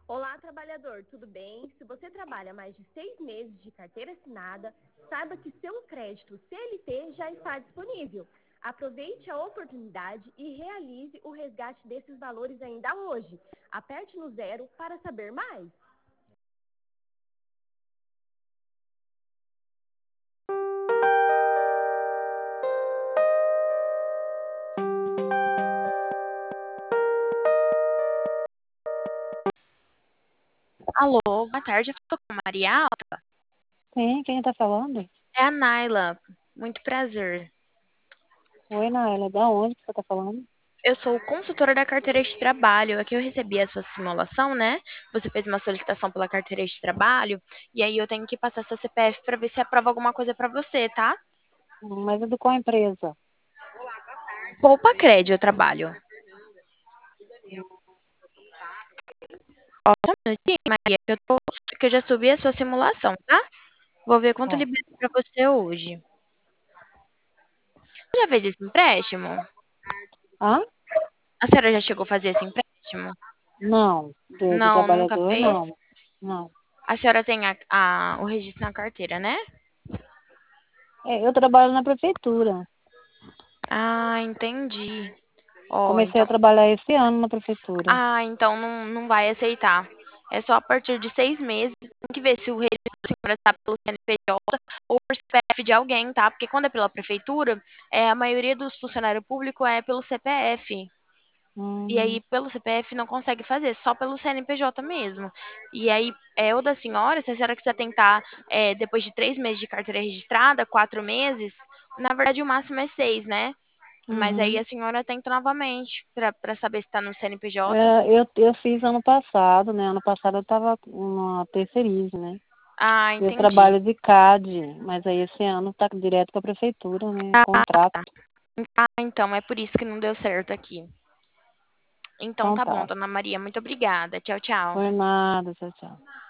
Olá, trabalhador, tudo bem? Se você trabalha mais de 6 meses de carteira assinada, saiba que seu crédito CLT já está disponível. Aproveite a oportunidade e realize o resgate desses valores ainda hoje. Aperte no zero para saber mais. Alô, boa tarde, eu tô com a Maria. Sim, quem tá falando? É a Naila. Muito prazer. Oi, Naila, da onde que você tá falando? Eu sou consultora da carteira de trabalho. Aqui eu recebi a sua simulação, né? Você fez uma solicitação pela carteira de trabalho. E aí eu tenho que passar seu CPF para ver se aprova alguma coisa para você, tá? Mas é do qual empresa? Poupa Crédito eu trabalho. Ó, só um minutinho, Maria, que eu já subi a sua simulação, tá? Vou ver quanto Ó. libera para você hoje. Você já fez esse empréstimo? Hã? A senhora já chegou a fazer esse empréstimo? Não, do Não, nunca trabalhador, fez? não. Não. A senhora tem o registro na carteira, né? É, eu trabalho na prefeitura. Ah, entendi. Ó, Comecei a então. trabalhar esse ano na prefeitura. Ah, então não vai aceitar. É só a partir de 6 meses. Tem que ver se o registro da senhora está pelo CNPJ ou por CPF de alguém, tá? Porque quando é pela prefeitura, a maioria dos funcionários públicos é pelo CPF. E aí, Hum, pelo CPF não consegue fazer, só pelo CNPJ mesmo. E aí, o da senhora, se a senhora quiser tentar depois de 3 meses de carteira registrada, 4 meses, na verdade o máximo é 6, né? Mas aí uhum. a senhora tenta novamente para saber se está no CNPJ. É, eu fiz ano passado, né? Ano passado eu tava numa terceirize, né? Ah, Eu entendi. trabalho de CAD, mas aí esse ano tá direto com a prefeitura, né? Contrato. Ah, então é por isso que não deu certo aqui. Então Então tá bom, tá. dona Maria, muito obrigada. Tchau, tchau. Por nada, tchau, tchau.